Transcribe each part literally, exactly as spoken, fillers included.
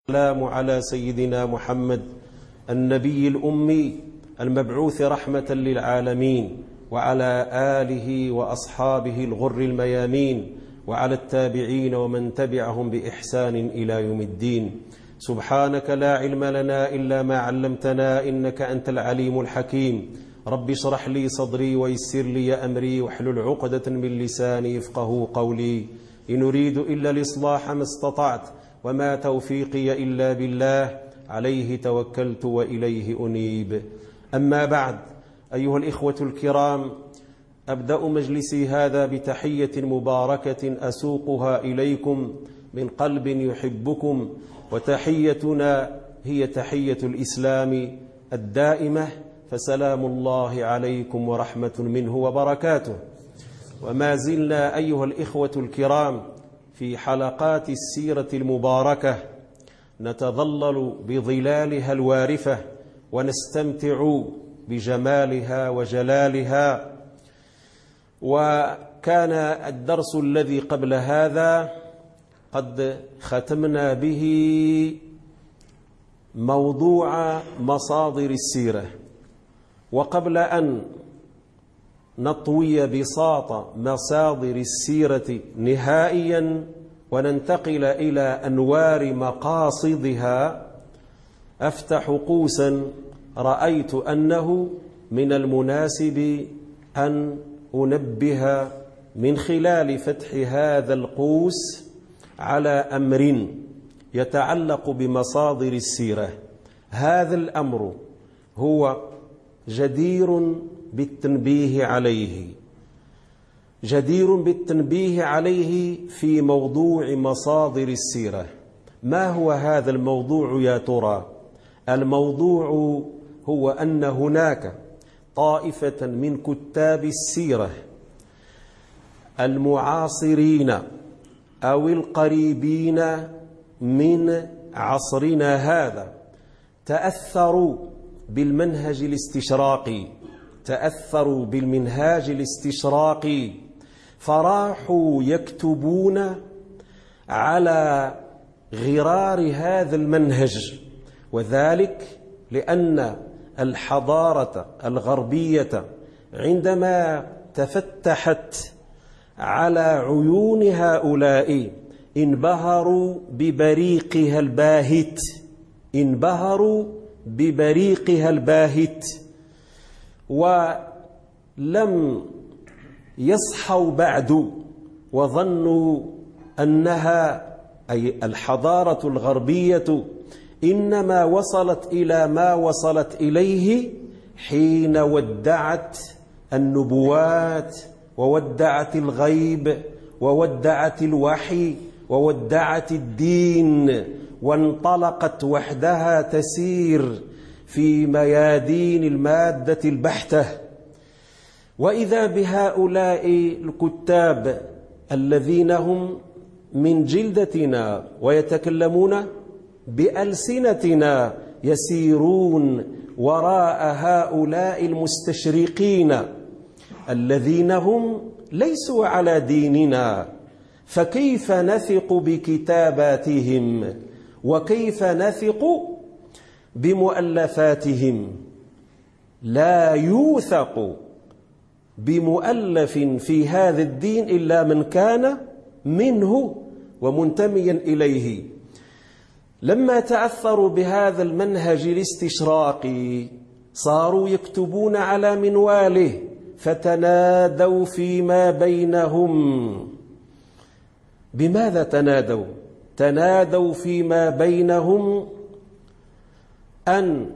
السلام على سيدنا محمد النبي الأمي المبعوث رحمة للعالمين، وعلى آله وأصحابه الغر الميامين، وعلى التابعين ومن تبعهم بإحسان إلى يوم الدين. سبحانك لا علم لنا إلا ما علمتنا إنك أنت العليم الحكيم. رب اشرح لي صدري ويسر لي أمري واحلل عقدة من لساني يفقه قولي. إن أريد إلا الإصلاح ما استطعت، وما توفيقي إلا بالله، عليه توكلت وإليه أنيب. أما بعد، أيها الإخوة الكرام، أبدأ مجلسي هذا بتحية مباركة أسوقها إليكم من قلب يحبكم، وتحيتنا هي تحية الإسلام الدائمة، فسلام الله عليكم ورحمة منه وبركاته. وما زلنا أيها الإخوة الكرام في حلقات السيرة المباركة نتظلل بظلالها الوارفة ونستمتع بجمالها وجلالها. وكان الدرس الذي قبل هذا قد ختمنا به موضوع مصادر السيرة، وقبل أن نطوي بساط مصادر السيرة نهائيا وننتقل إلى أنوار مقاصدها، أفتح قوسا. رأيت أنه من المناسب أن أنبه من خلال فتح هذا القوس على أمر يتعلق بمصادر السيرة. هذا الأمر هو جدير بالتنبيه عليه جدير بالتنبيه عليه في موضوع مصادر السيرة. ما هو هذا الموضوع يا ترى؟ الموضوع هو أن هناك طائفة من كتاب السيرة المعاصرين أو القريبين من عصرنا هذا تأثروا بالمنهج الاستشراقي تأثروا بالمنهاج الاستشراقي فراحوا يكتبون على غرار هذا المنهج، وذلك لأن الحضارة الغربية عندما تفتحت على عيون هؤلاء انبهروا ببريقها الباهت انبهروا ببريقها الباهت ولم يصحوا بعد، وظنوا أنها أي الحضارة الغربية إنما وصلت إلى ما وصلت إليه حين ودعت النبوات وودعت الغيب وودعت الوحي وودعت الدين، وانطلقت وحدها تسير في ميادين المادة البحتة. وإذا بهؤلاء الكتاب الذين هم من جلدتنا ويتكلمون بألسنتنا يسيرون وراء هؤلاء المستشرقين الذين هم ليسوا على ديننا، فكيف نثق بكتاباتهم وكيف نثق بمؤلفاتهم؟ لا يوثق بمؤلف في هذا الدين إلا من كان منه ومنتميا إليه. لما تأثروا بهذا المنهج الاستشراقي صاروا يكتبون على منواله، فتنادوا فيما بينهم. بماذا تنادوا؟ تنادوا فيما بينهم أن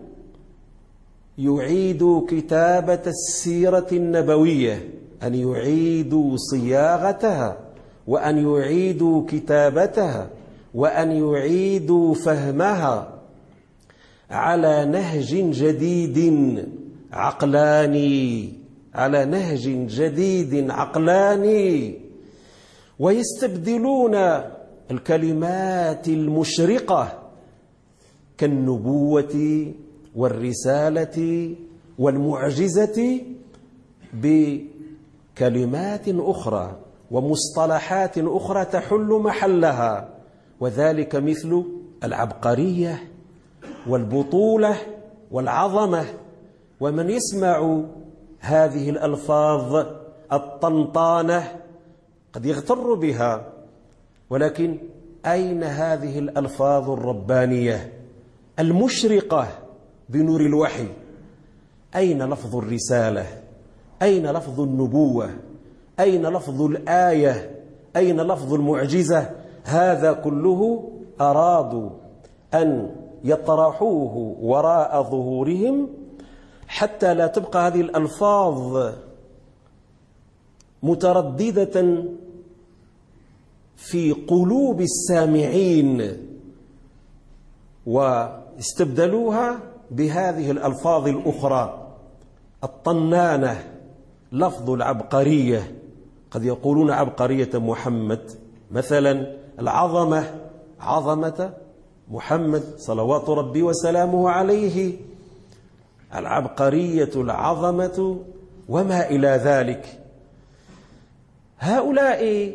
يعيدوا كتابة السيرة النبوية، أن يعيدوا صياغتها، وأن يعيدوا كتابتها، وأن يعيدوا فهمها على نهج جديد عقلاني على نهج جديد عقلاني ويستبدلون الكلمات المشرقة كالنبوة والرسالة والمعجزة بكلمات أخرى ومصطلحات أخرى تحل محلها، وذلك مثل العبقرية والبطولة والعظمة. ومن يسمع هذه الألفاظ الطنطانة قد يغتر بها، ولكن أين هذه الألفاظ الربانية المشرقة بنور الوحي؟ أين لفظ الرسالة؟ أين لفظ النبوة؟ أين لفظ الآية؟ أين لفظ المعجزة؟ هذا كله أرادوا أن يطرحوه وراء ظهورهم حتى لا تبقى هذه الألفاظ مترددة في قلوب السامعين، واستبدلوها بهذه الألفاظ الأخرى الطنانة، لفظ العبقرية. قد يقولون عبقرية محمد مثلا، العظمة، عظمة محمد صلوات ربي وسلامه عليه، العبقرية، العظمة وما إلى ذلك. هؤلاء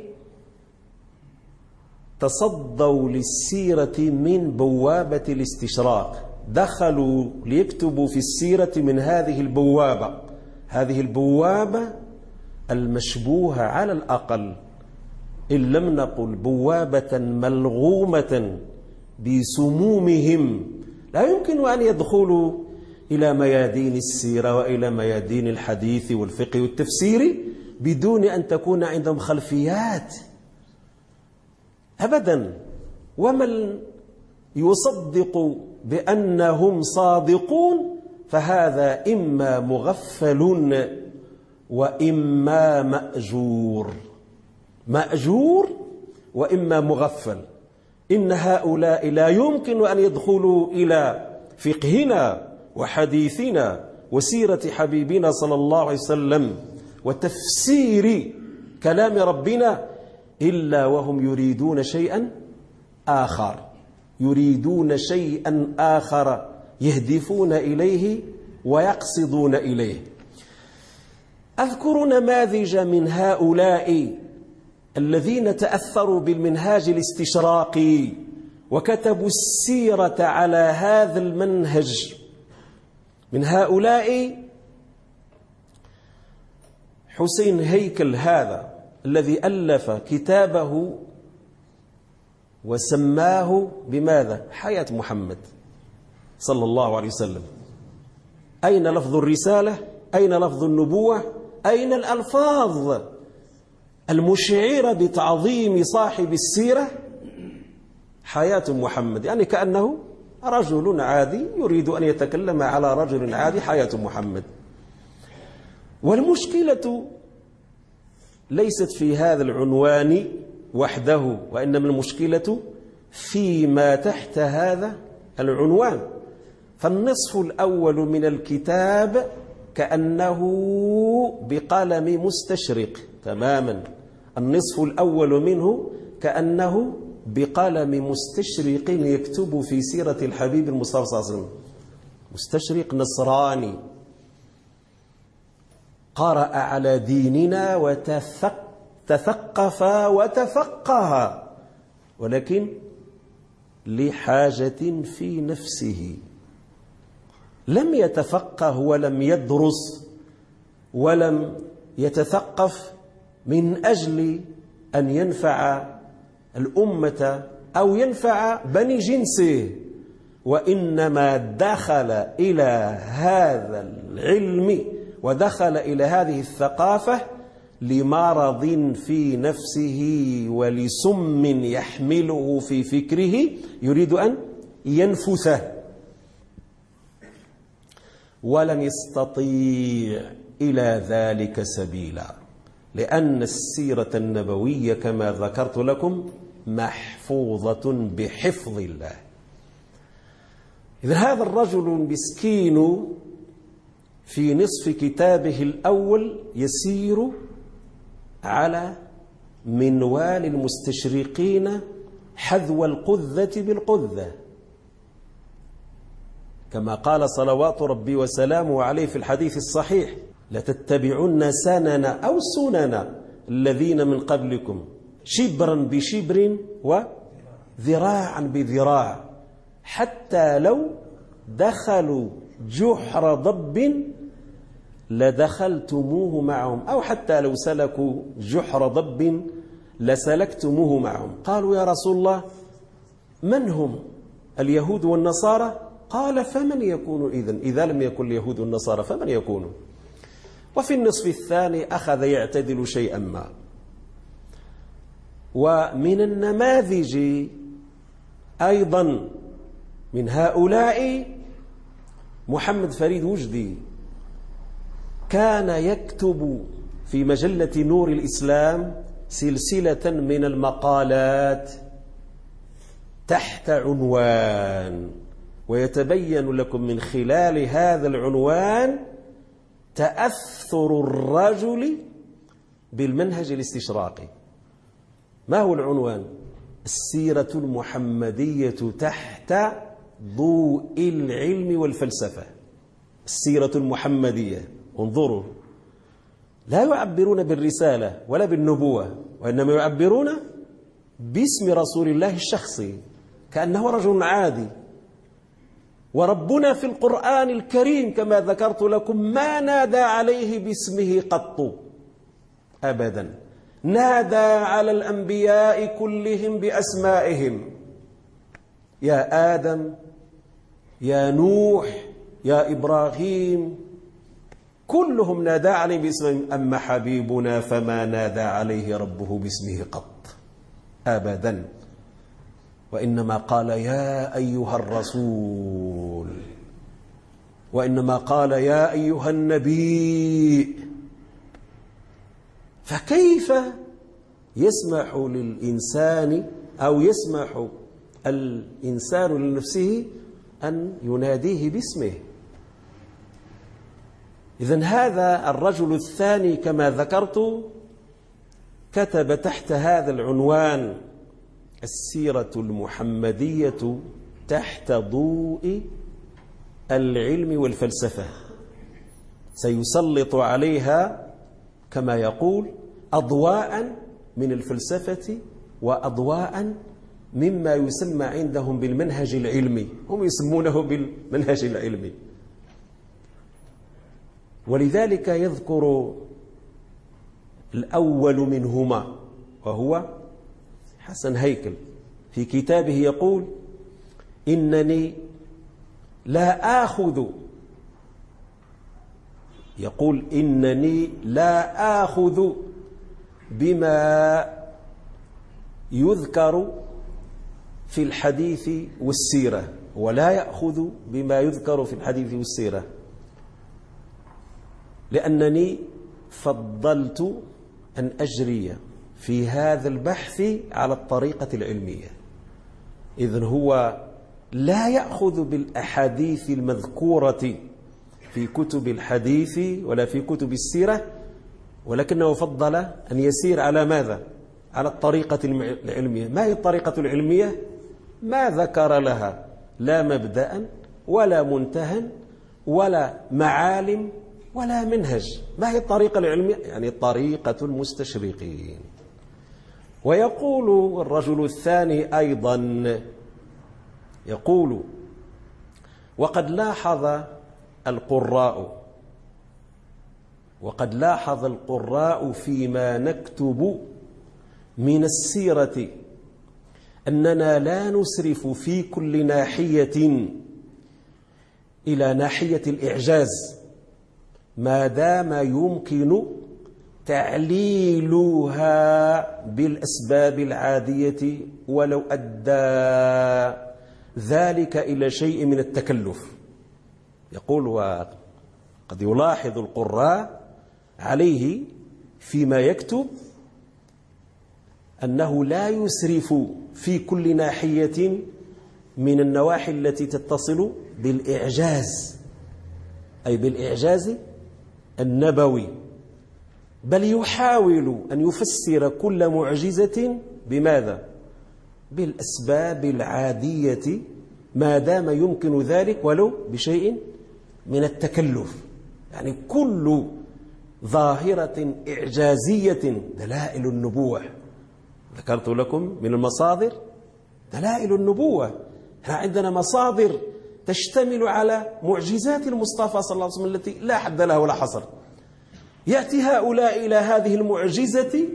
تصدوا للسيرة من بوابة الاستشراق، دخلوا ليكتبوا في السيرة من هذه البوابة، هذه البوابة المشبوهة على الأقل، إن لم نقل بوابة ملغومة بسمومهم. لا يمكن أن يدخلوا إلى ميادين السيرة وإلى ميادين الحديث والفقه والتفسير بدون أن تكون عندهم خلفيات أبدا. ومن يصدق بأنهم صادقون فهذا إما مغفل وإما مأجور، مأجور وإما مغفل. إن هؤلاء لا يمكن أن يدخلوا إلى فقهنا وحديثنا وسيرة حبيبنا صلى الله عليه وسلم وتفسير كلام ربنا إلا وهم يريدون شيئا آخر، يريدون شيئا آخر يهدفون إليه ويقصدون إليه. أذكر نماذج من هؤلاء الذين تأثروا بالمنهاج الاستشراقي وكتبوا السيرة على هذا المنهج. من هؤلاء حسين هيكل، هذا الذي ألف كتابه وسماه بماذا؟ حياة محمد صلى الله عليه وسلم. أين لفظ الرسالة؟ أين لفظ النبوة؟ أين الألفاظ المشعرة بتعظيم صاحب السيرة؟ حياة محمد، يعني كأنه رجل عادي يريد أن يتكلم على رجل عادي، حياة محمد. والمشكلة ليست في هذا العنوان وحده، وإنما المشكلة فيما تحت هذا العنوان. فالنصف الأول من الكتاب كأنه بقلم مستشرق تماما، النصف الأول منه كأنه بقلم مستشرق يكتب في سيرة الحبيب المصطفى صلى الله عليه وسلم، مستشرق نصراني قرأ على ديننا وتثقف وتفقه، ولكن لحاجة في نفسه، لم يتفقه ولم يدرس ولم يتثقف من أجل أن ينفع الأمة أو ينفع بني جنسه، وإنما دخل إلى هذا العلم ودخل إلى هذه الثقافة لمرض في نفسه ولسم يحمله في فكره يريد أن ينفثه، ولن يستطيع إلى ذلك سبيلا، لأن السيرة النبوية كما ذكرت لكم محفوظة بحفظ الله. إذا هذا الرجل المسكين في نصف كتابه الأول يسير على منوال المستشرقين حذو القذة بالقذة، كما قال صلوات ربي وسلامه عليه في الحديث الصحيح: لتتبعن سنن أو سنن الذين من قبلكم شبرا بشبر وذراعا بذراع. حتى لو دخلوا جحر ضب لدخلتموه معهم، أو حتى لو سلكوا جحر ضب لسلكتموه معهم. قالوا يا رسول الله من هم اليهود والنصارى؟ قال فمن يكون إذن؟ إذا لم يكن اليهود والنصارى فمن يكون؟ وفي النصف الثاني أخذ يعتدل شيئا ما. ومن النماذج أيضا من هؤلاء محمد فريد وجدي، كان يكتب في مجلة نور الإسلام سلسلة من المقالات تحت عنوان، ويتبين لكم من خلال هذا العنوان تأثر الرجل بالمنهج الاستشراقي. ما هو العنوان؟ السيرة المحمدية تحت ضوء العلم والفلسفة. السيرة المحمدية، انظروا، لا يعبرون بالرسالة ولا بالنبوة، وإنما يعبرون باسم رسول الله الشخصي كأنه رجل عادي. وربنا في القرآن الكريم كما ذكرت لكم ما نادى عليه باسمه قط أبدا، نادى على الأنبياء كلهم بأسمائهم: يا آدم، يا نوح، يا إبراهيم، كلهم نادى عليه باسمهم. أما حبيبنا فما نادى عليه ربه باسمه قط أبدا، وإنما قال يا أيها الرسول، وإنما قال يا أيها النبي. فكيف يسمح للإنسان أو يسمح الإنسان لنفسه أن يناديه باسمه؟ إذن هذا الرجل الثاني كما ذكرت كتب تحت هذا العنوان: السيرة المحمدية تحت ضوء العلم والفلسفة. سيسلط عليها كما يقول أضواء من الفلسفة وأضواء مما يسمى عندهم بالمنهج العلمي، هم يسمونه بالمنهج العلمي. ولذلك يذكر الأول منهما وهو حسن هيكل في كتابه يقول: إنني لا آخذ يقول إنني لا آخذ بما يذكر في الحديث والسيرة، ولا يأخذ بما يذكر في الحديث والسيرة، لأنني فضلت أن أجري في هذا البحث على الطريقة العلمية. إذن هو لا يأخذ بالأحاديث المذكورة في كتب الحديث ولا في كتب السيرة، ولكنه فضل أن يسير على ماذا؟ على الطريقة العلمية. ما هي الطريقة العلمية؟ ما ذكر لها لا مبدأ ولا منتهى ولا معالم ولا منهج. ما هي الطريقة العلمية؟ يعني طريقة المستشرقين. ويقول الرجل الثاني أيضا، يقول: وقد لاحظ القراء وقد لاحظ القراء فيما نكتب من السيرة أننا لا نسرف في كل ناحية إلى ناحية الإعجاز ما دام يمكن تعليلها بالأسباب العادية، ولو أدى ذلك إلى شيء من التكلف. يقول: وقد يلاحظ القراء عليه فيما يكتب أنه لا يسرف في كل ناحية من النواحي التي تتصل بالإعجاز، أي بالإعجاز النبوي، بل يحاول أن يفسر كل معجزة بماذا؟ بالأسباب العادية ما دام يمكن ذلك ولو بشيء من التكلف. يعني كل ظاهرة إعجازية دلائل النبوة. ذكرت لكم من المصادر دلائل النبوة، عندنا مصادر تشتمل على معجزات المصطفى صلى الله عليه وسلم التي لا حد لها ولا حصر. يأتي هؤلاء إلى هذه المعجزة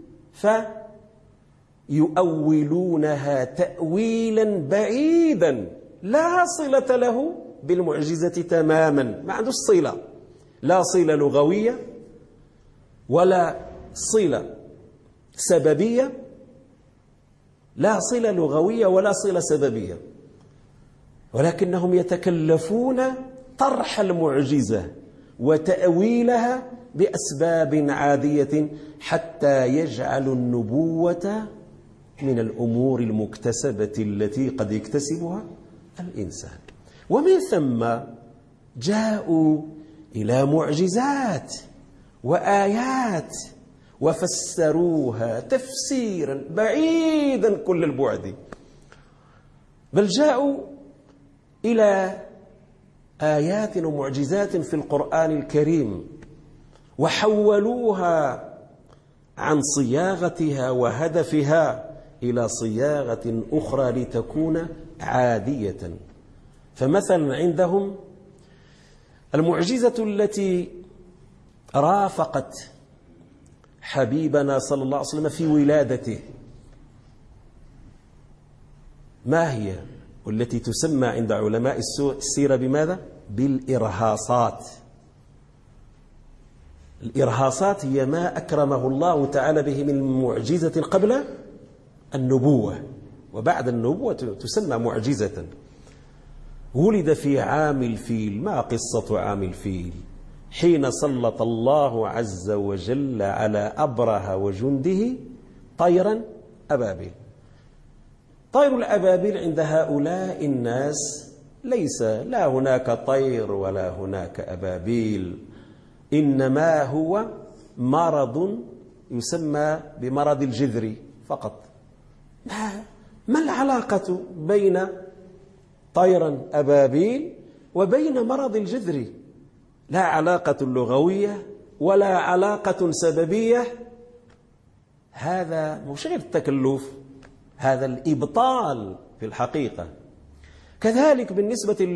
فيؤولونها تأويلا بعيدا لا صلة له بالمعجزة تماما، ما عنده صلة، لا صلة لغوية ولا صلة سببية، لا صلة لغوية ولا صلة سببية، ولكنهم يتكلفون طرح المعجزة وتأويلها بأسباب عادية حتى يجعلوا النبوة من الأمور المكتسبة التي قد يكتسبها الإنسان. ومن ثم جاءوا إلى معجزات وآيات وفسروها تفسيرا بعيدا كل البعد، بل جاءوا إلى آيات ومعجزات في القرآن الكريم وحولوها عن صياغتها وهدفها إلى صياغة أخرى لتكون عادية. فمثلا عندهم المعجزة التي رافقت حبيبنا صلى الله عليه وسلم في ولادته، ما هي؟ والتي تسمى عند علماء السيرة بماذا؟ بالإرهاصات. الإرهاصات هي ما أكرمه الله تعالى به من معجزة قبل النبوة، وبعد النبوة تسمى معجزة. ولد في عام الفيل. ما قصة عام الفيل؟ حين سلط الله عز وجل على أبرهة وجنده طيرا أبابيل. طير الأبابيل عند هؤلاء الناس ليس لا هناك طير ولا هناك أبابيل، إنما هو مرض يسمى بمرض الجذر فقط. ما العلاقة بين طيرا أبابيل وبين مرض الجذر؟ لا علاقة لغوية ولا علاقة سببية. هذا مش غير التكلف، هذا الإبطال في الحقيقة. كذلك بالنسبة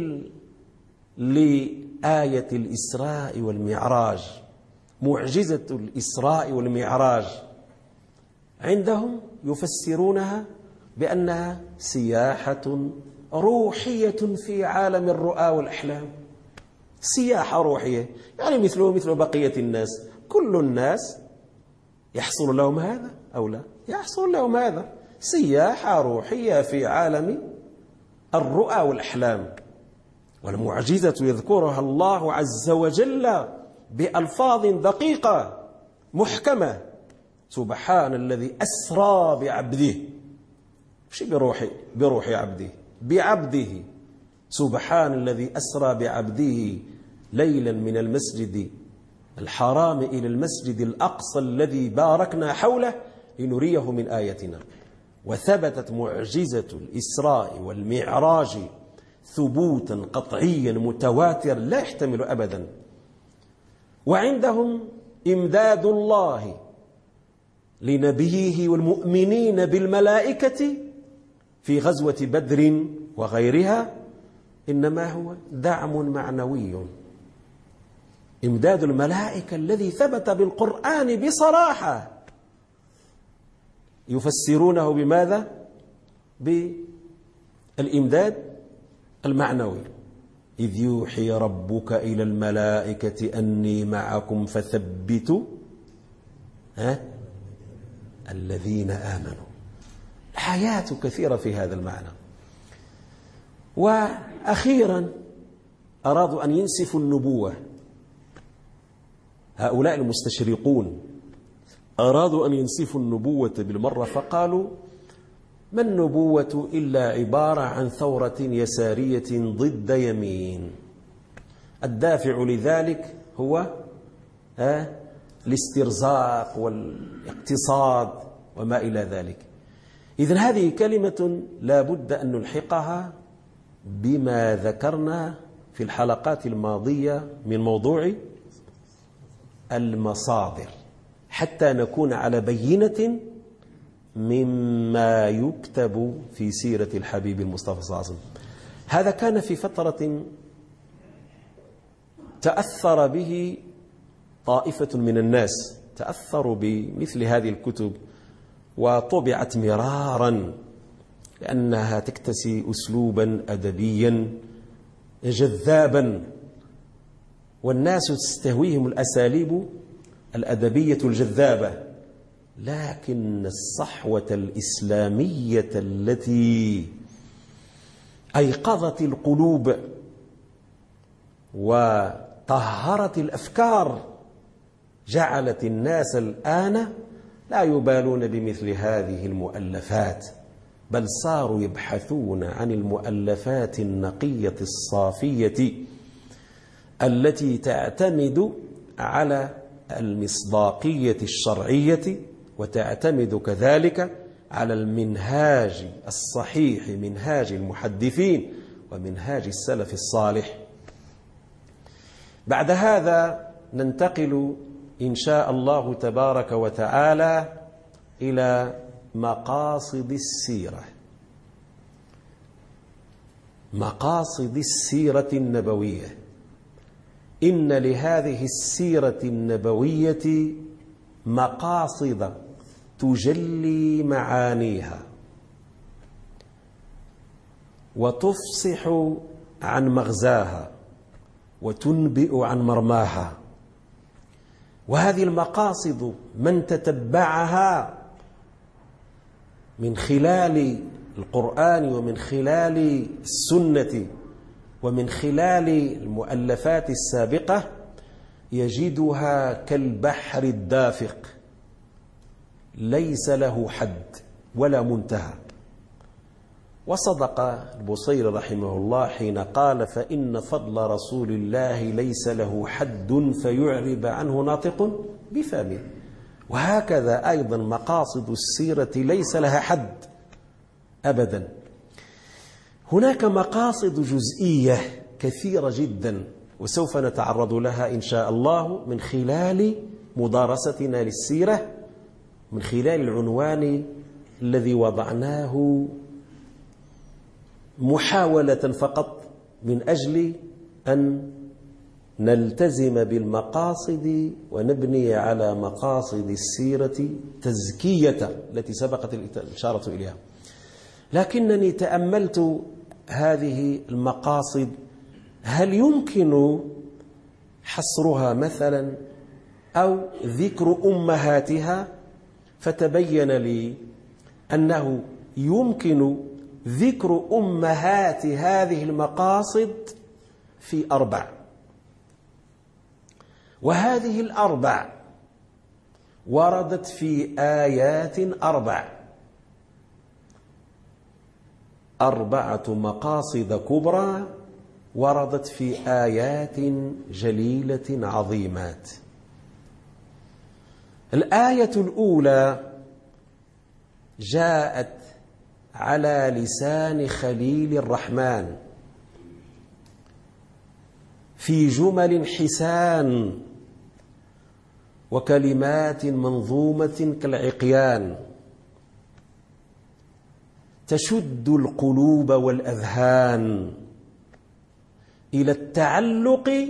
لآية الإسراء والمعراج، معجزة الإسراء والمعراج عندهم يفسرونها بأنها سياحة روحية في عالم الرؤى والأحلام. سياحة روحية يعني مثله مثل بقية الناس. كل الناس يحصل لهم هذا أو لا يحصل لهم هذا، سياحة روحية في عالم الرؤى والأحلام. والمعجزة يذكرها الله عز وجل بألفاظ دقيقة محكمة. سبحان الذي أسرى بعبده، مش بروح بروح عبده، بعبده. سبحان الذي أسرى بعبده ليلا من المسجد الحرام إلى المسجد الأقصى الذي باركنا حوله لنريه من آياتنا. وثبتت معجزة الإسراء والمعراج ثبوتا قطعيا متواترا لا يحتمل أبدا. وعندهم إمداد الله لنبيه والمؤمنين بالملائكة في غزوة بدر وغيرها إنما هو دعم معنوي. إمداد الملائكة الذي ثبت بالقرآن بصراحة يفسرونه بماذا؟ بالإمداد المعنوي. إذ يوحي ربك إلى الملائكة أني معكم فثبتوا ها الذين آمنوا. الآيات كثيرة في هذا المعنى. وأخيرا أرادوا أن ينسفوا النبوة. هؤلاء المستشرقون أرادوا أن ينسفوا النبوة بالمرة، فقالوا ما النبوة إلا عبارة عن ثورة يسارية ضد يمين. الدافع لذلك هو الاسترزاق والاقتصاد وما إلى ذلك. إذن هذه كلمة لا بد أن نلحقها بما ذكرنا في الحلقات الماضية من موضوع المصادر حتى نكون على بينة مما يكتب في سيرة الحبيب المصطفى صلى الله عليه وسلم. هذا كان في فترة تأثر به طائفة من الناس، تأثروا بمثل هذه الكتب وطبعت مرارا لأنها تكتسي أسلوبا أدبيا جذابا، والناس تستهويهم الأساليب الأدبية الجذابة، لكن الصحوة الإسلامية التي أيقظت القلوب وطهرت الأفكار جعلت الناس الآن لا يبالون بمثل هذه المؤلفات، بل صاروا يبحثون عن المؤلفات النقية الصافية التي تعتمد على المصداقية الشرعية وتعتمد كذلك على المنهاج الصحيح، منهاج المحدثين ومنهاج السلف الصالح. بعد هذا ننتقل إن شاء الله تبارك وتعالى إلى مقاصد السيرة، مقاصد السيرة النبوية. إن لهذه السيرة النبوية مقاصد تجلي معانيها وتفصح عن مغزاها وتنبئ عن مرماها، وهذه المقاصد من تتبعها من خلال القرآن ومن خلال السنة ومن خلال المؤلفات السابقة يجدها كالبحر الدافق ليس له حد ولا منتهى. وصدق البصيري رحمه الله حين قال: فإن فضل رسول الله ليس له حد فيعرب عنه ناطق بفمه. وهكذا أيضا مقاصد السيرة ليس لها حد أبدا. هناك مقاصد جزئية كثيرة جدا وسوف نتعرض لها إن شاء الله من خلال مدارستنا للسيرة، من خلال العنوان الذي وضعناه محاولة فقط من أجل أن نلتزم بالمقاصد ونبني على مقاصد السيرة تزكية التي سبقت الإشارة إليها. لكنني تأملت هذه المقاصد، هل يمكن حصرها مثلا أو ذكر أمهاتها؟ فتبين لي أنه يمكن ذكر أمهات هذه المقاصد في أربع، وهذه الأربع وردت في آيات أربع، أربعة مقاصد كبرى وردت في آيات جليلة عظيمات. الآية الأولى جاءت على لسان خليل الرحمن في جمل حسان وكلمات منظومة كالعقيان تشد القلوب والأذهان إلى التعلق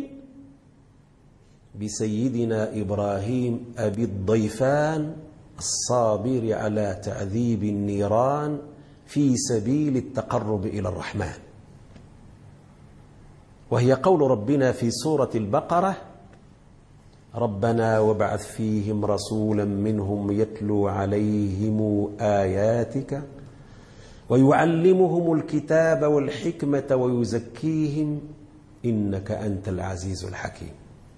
بسيدنا إبراهيم أبي الضيفان الصابر على تعذيب النيران في سبيل التقرب إلى الرحمن. وهي قول ربنا في سورة البقرة: ربنا وابعث فيهم رسولا منهم يتلو عليهم آياتك ويعلمهم الكتاب والحكمة ويزكيهم إنك أنت العزيز الحكيم.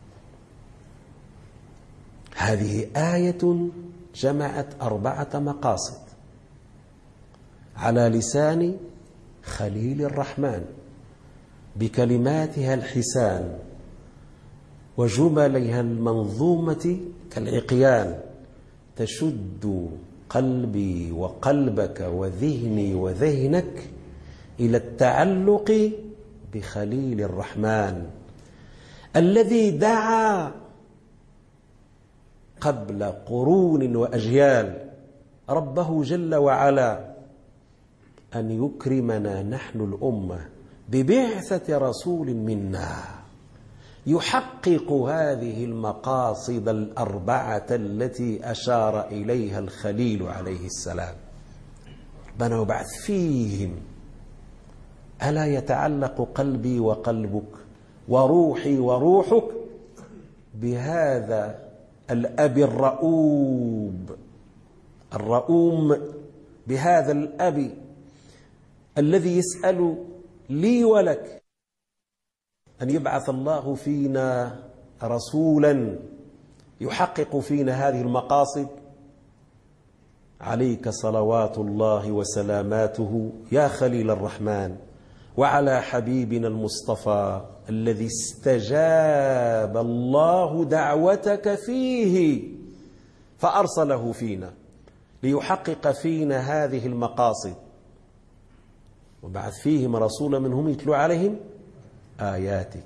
هذه آية جمعت أربعة مقاصد على لسان خليل الرحمن بكلماتها الحسان وجملها المنظومة كالعقيان تشد قلبي وقلبك وذهني وذهنك إلى التعلق بخليل الرحمن الذي دعا قبل قرون وأجيال ربه جل وعلا أن يكرمنا نحن الأمة ببعثة رسول منا يحقق هذه المقاصد الأربعة التي أشار إليها الخليل عليه السلام. ربنا وبعث فيهم. ألا يتعلق قلبي وقلبك وروحي وروحك بهذا الأب الرؤوب الرؤوم، بهذا الأب الذي يسأل لي ولك أن يبعث الله فينا رسولا يحقق فينا هذه المقاصد. عليك صلوات الله وسلاماته يا خليل الرحمن، وعلى حبيبنا المصطفى الذي استجاب الله دعوتك فيه فأرسله فينا ليحقق فينا هذه المقاصد. وبعث فيهم رسولا منهم يتلو عليهم آياتك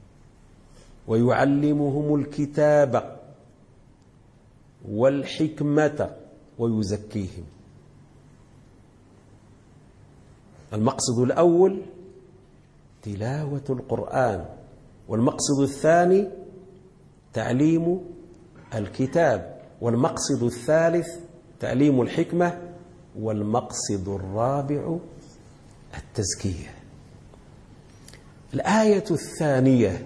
ويعلمهم الكتاب والحكمة ويزكيهم. المقصد الأول تلاوة القرآن، والمقصد الثاني تعليم الكتاب، والمقصد الثالث تعليم الحكمة، والمقصد الرابع التزكية. الآية الثانية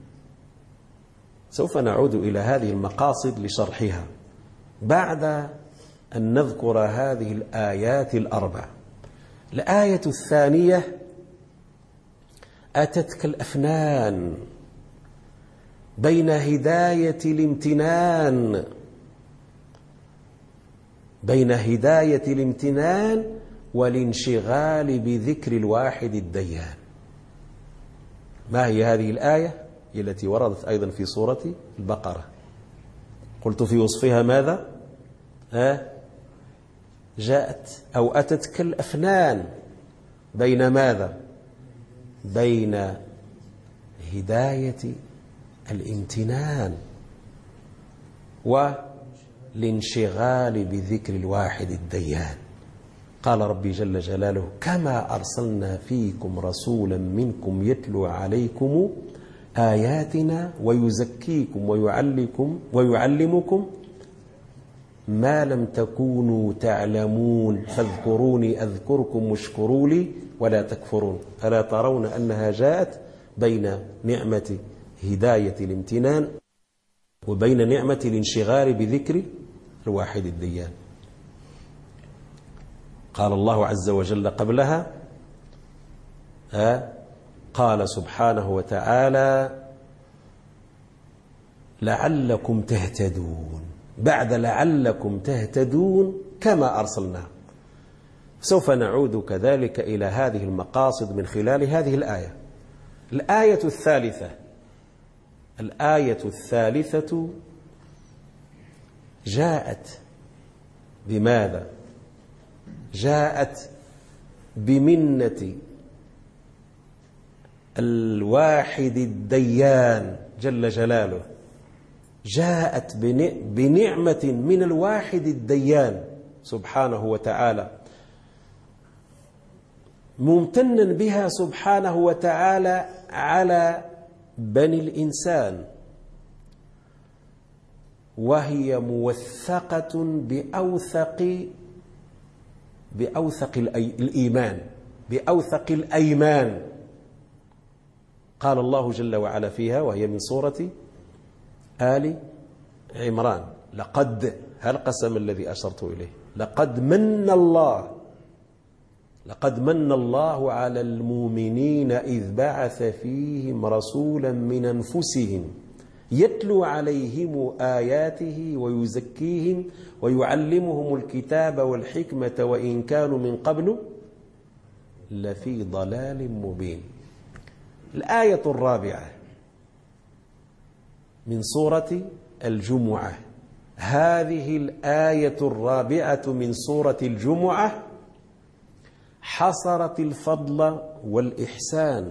سوف نعود إلى هذه المقاصد لشرحها بعد أن نذكر هذه الآيات الأربع. الآية الثانية أتت كالأفنان بين هداية الامتنان بين هداية الامتنان والانشغال بذكر الواحد الديان. ما هي هذه الآية؟ هي التي وردت أيضا في سورة البقرة. قلت في وصفها ماذا؟ ها؟ جاءت أو أتت كالأفنان بين ماذا؟ بين هداية الامتنان والانشغال بذكر الواحد الديان. قال ربي جل جلاله: كما أرسلنا فيكم رسولا منكم يتلو عليكم آياتنا ويزكيكم ويعلمكم ويعلمكم ما لم تكونوا تعلمون فاذكروني أذكركم واشكروا لي ولا تكفرون. ألا ترون أنها جاءت بين نعمة هداية الامتنان وبين نعمة الانشغال بذكر الواحد الديان. قال الله عز وجل قبلها: قال سبحانه وتعالى: لعلكم تهتدون. بعد لعلكم تهتدون كما أرسلنا. سوف نعود كذلك إلى هذه المقاصد من خلال هذه الآية. الآية الثالثة الآية الثالثة جاءت بماذا؟ جاءت بمنة الواحد الديان جل جلاله، جاءت بنعمة من الواحد الديان سبحانه وتعالى، ممتنا بها سبحانه وتعالى على بني الإنسان، وهي موثقة بأوثق بأوثق الإيمان بأوثق الأيمان. قال الله جل وعلا فيها، وهي من سورة آل عمران: لقد، هل قسم الذي أشرت إليه، لقد من الله لقد من الله على المؤمنين إذ بعث فيهم رسولا من أنفسهم يتلو عليهم آياته ويزكيهم ويعلمهم الكتاب والحكمة وإن كانوا من قبل لفي ضلال مبين. الآية الرابعة من سورة الجمعة. هذه الآية الرابعة من سورة الجمعة حصرت الفضل والإحسان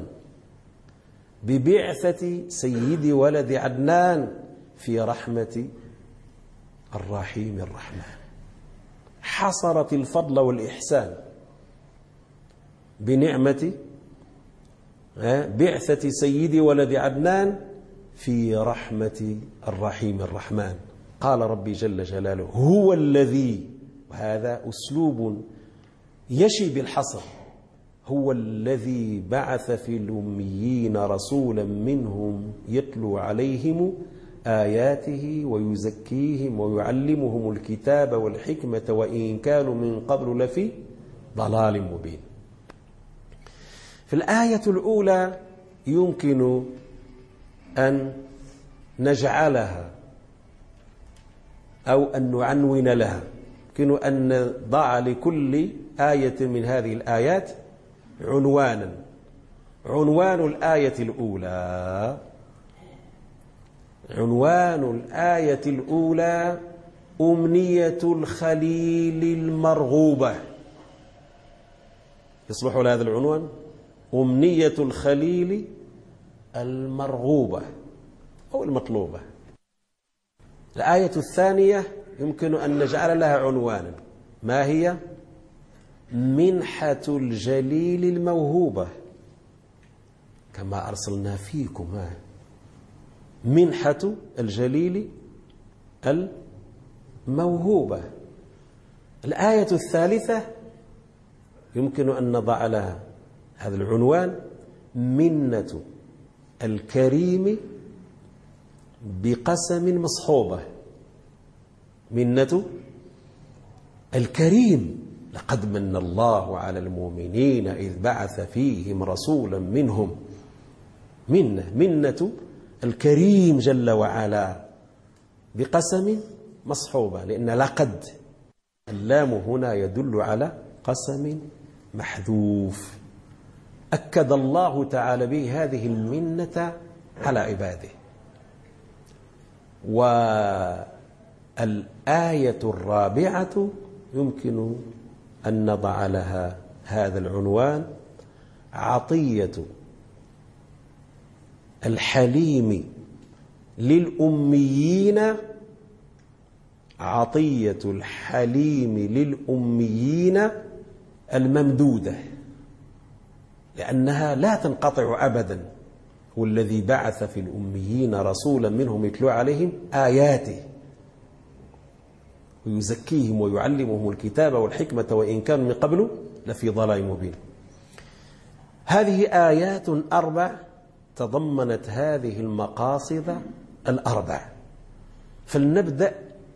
ببعثة سيد ولد عدنان في رحمة الرحيم الرحمن. حصرت الفضل والإحسان بنعمة بعثة سيدي ولد عدنان في رحمة الرحيم الرحمن. قال ربي جل جلاله هو الذي، وهذا أسلوب يشي بالحصر، هو الذي بعث في الأميين رسولا منهم يتلو عليهم آياته ويزكيهم ويعلمهم الكتاب والحكمة وإن كانوا من قبل لفي ضلال مبين. في الآية الأولى يمكن أن نجعلها أو أن نعنون لها، يمكن أن نضع لكل آية من هذه الآيات عنوانا. عنوان الآية الأولى عنوان الآية الأولى أمنية الخليل المرغوبة. يصلح لهذا العنوان؟ أمنية الخليل المرغوبة أو المطلوبة. الآية الثانية يمكن أن نجعل لها عنوانا، ما هي؟ منحة الجليل الموهوبة، كما أرسلنا فيكم. منحة الجليل الموهوبة. الآية الثالثة يمكن أن نضع لها هذا العنوان منة الكريم بقسم مصحوبة. منة الكريم، لقد من الله على المؤمنين إذ بعث فيهم رسولا منهم. منة منة الكريم جل وعلا بقسم مصحوبة، لأن لقد اللام هنا يدل على قسم محذوف. أكد الله تعالى به هذه المنة على عباده. والآية الرابعة يمكن أن نضع لها هذا العنوان عطية الحليم للأميين عطية الحليم للأميين الممدودة، لأنها لا تنقطع أبدا. هو الذي بعث في الأميين رسولا منهم يتلو عليهم آياته ويزكيهم ويعلمهم الكتاب والحكمة وإن كانوا من قبل لفي ضلال مبين. هذه آيات أربع تضمنت هذه المقاصد الأربع. فلنبدأ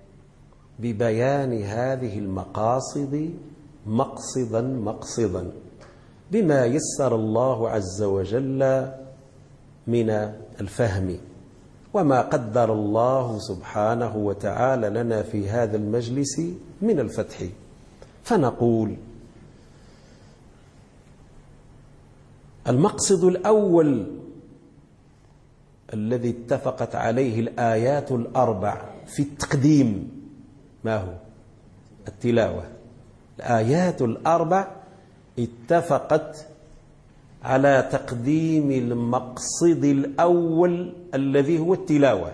ببيان هذه المقاصد مقصدا مقصدا بما يسر الله عز وجل من الفهم وما قدر الله سبحانه وتعالى لنا في هذا المجلس من الفتح. فنقول المقصد الأول الذي اتفقت عليه الآيات الأربع في التقديم ما هو؟ التلاوة. الآيات الأربع اتفقت على تقديم المقصد الأول الذي هو التلاوة.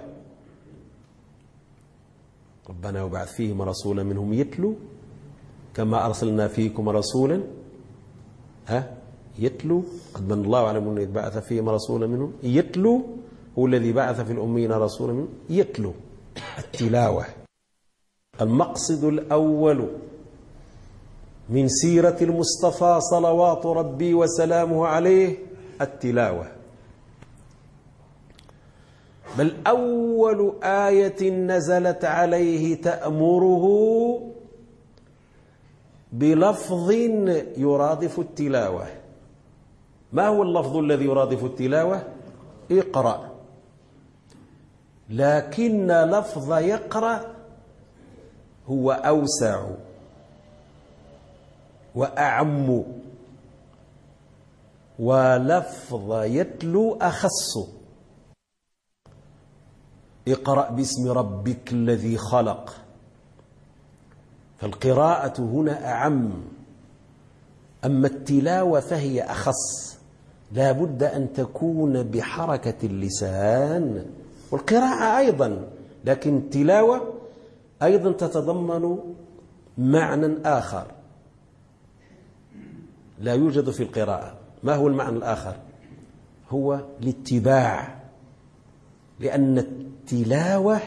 ربنا وبعث فيهم رسولا منهم يتلو كما أرسلنا فيكم رسولا ها يتلو. قد من الله على من بعث فيهم رسولا منهم يتلو. هو الذي بعث في الأمين رسولا منهم يتلو. التلاوة المقصد الأول من سيرة المصطفى صلوات ربي وسلامه عليه التلاوة. بل أول آية نزلت عليه تأمره بلفظ يرادف التلاوة. ما هو اللفظ الذي يرادف التلاوة؟ اقرأ. لكن لفظ يقرأ هو أوسع وأعم، ولفظ يتلو أخص. اقرأ باسم ربك الذي خلق. فالقراءة هنا أعم، أما التلاوة فهي أخص، لا بد أن تكون بحركة اللسان، والقراءة أيضا، لكن التلاوة أيضا تتضمن معنى آخر لا يوجد في القراءة. ما هو المعنى الآخر؟ هو الاتباع، لأن التلاوة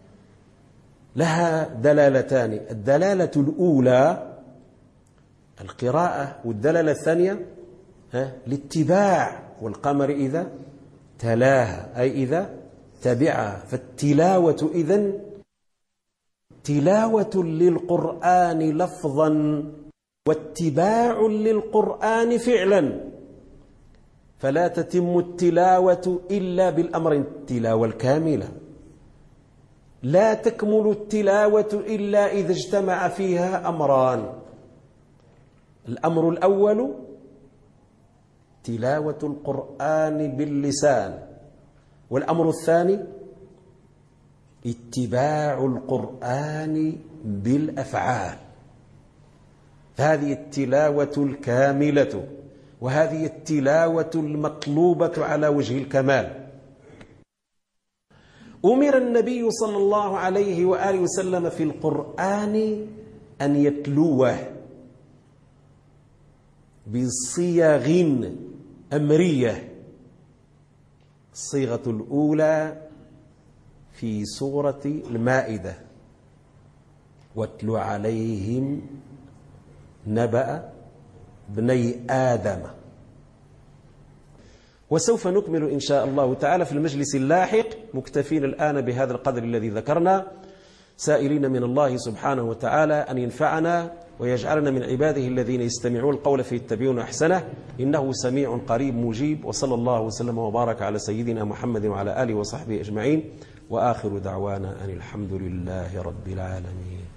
لها دلالتان: الدلالة الأولى القراءة، والدلالة الثانية الاتباع، والقمر إذا تلاها أي إذا تبعها. فالتلاوة إذن تلاوة للقرآن لفظا واتباع للقرآن فعلا، فلا تتم التلاوة إلا بالأمر، التلاوة الكاملة لا تكمل التلاوة إلا إذا اجتمع فيها أمران: الأمر الأول تلاوة القرآن باللسان، والأمر الثاني اتباع القرآن بالأفعال. هذه التلاوة الكاملة، وهذه التلاوة المطلوبة على وجه الكمال. أمر النبي صلى الله عليه وآله وسلم في القرآن أن يتلوه بصيغ أمرية. الصيغة الأولى في سورة المائدة: واتل عليهم نبأ ابني آدم. وسوف نكمل إن شاء الله تعالى في المجلس اللاحق، مكتفين الآن بهذا القدر الذي ذكرنا، سائلين من الله سبحانه وتعالى أن ينفعنا ويجعلنا من عباده الذين يستمعون القول فيتبعون أحسنه، إنه سميع قريب مجيب. وصلى الله وسلم وبارك على سيدنا محمد وعلى آله وصحبه أجمعين، وآخر دعوانا أن الحمد لله رب العالمين.